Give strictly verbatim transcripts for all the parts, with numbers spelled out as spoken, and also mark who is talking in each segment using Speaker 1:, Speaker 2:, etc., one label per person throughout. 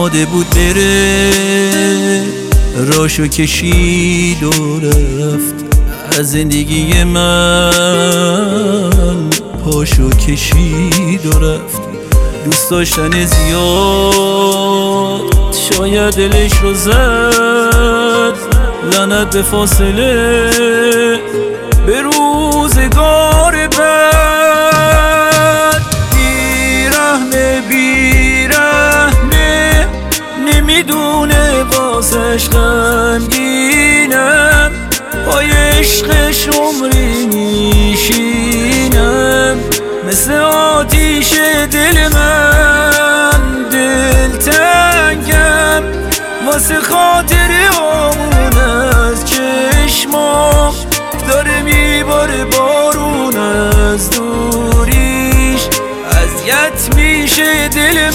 Speaker 1: آماده بود بره، راشو کشید و رفت از زندگی من، پاشو کشید و رفت. دوست داشتن زیاد شاید دلش رو زد، لعنت به فاصله به روزگار بد. بیرحمه بیرحمه نمیدونه واسش غمگینم، پای عشقش عمری میشینم، مثل آتیش دل من دلتنگم، واسه خاطر آمون از چشمام داره میباره بارون از دوریش، اذیت میشه دل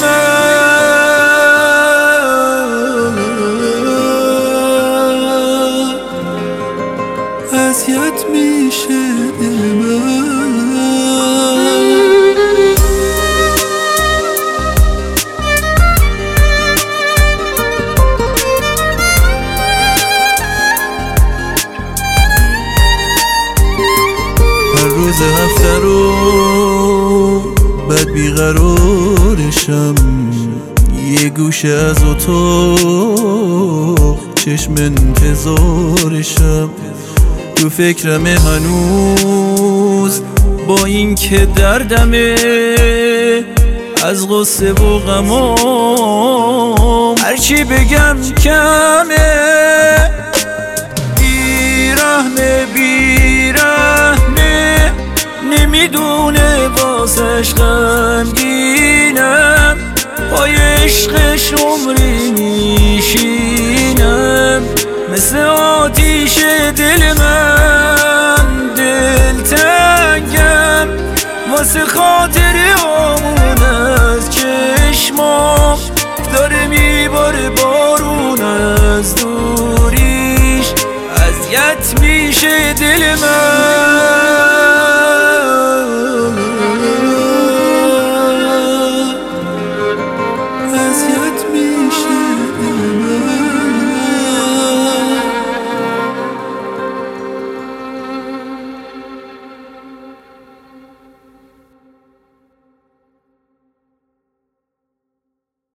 Speaker 1: من، اذیت میشه دل من. روز هفته رو بد بیقرارشم، یه گوشه از اتاق چشم انتظارشم، تو فکرم هنوز با این که دردمه، از غصه و غمام هرچی بگم کمه. بیرحمه بیرحمه نمیدونه واسش غمگینم، پای عشقش عمری میشینم، مثل آتیش دل من دلتنگم، واسه خاطر آمون از چشمام داره میباره بارون از دوریش، اذیت میشه دل من.